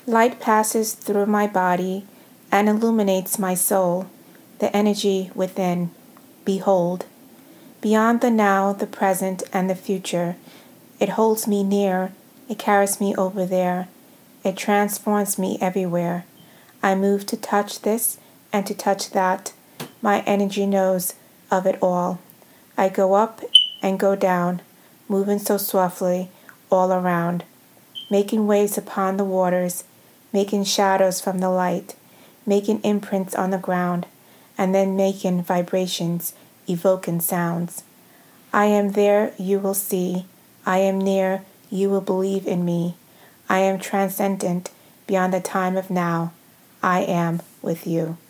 Light passes through my body and illuminates my soul, the energy within. Behold, beyond the now, the present, and the future, it holds me near, it carries me over there, it transforms me everywhere. I move to touch this and to touch that. My energy knows of it all. I go up and go down, moving so softly all around, making waves upon the waters, making shadows from the light, making imprints on the ground, and then making vibrations, evoking sounds. I am there, you will see. I am near, you will believe in me. I am transcendent beyond the time of now. I am with you.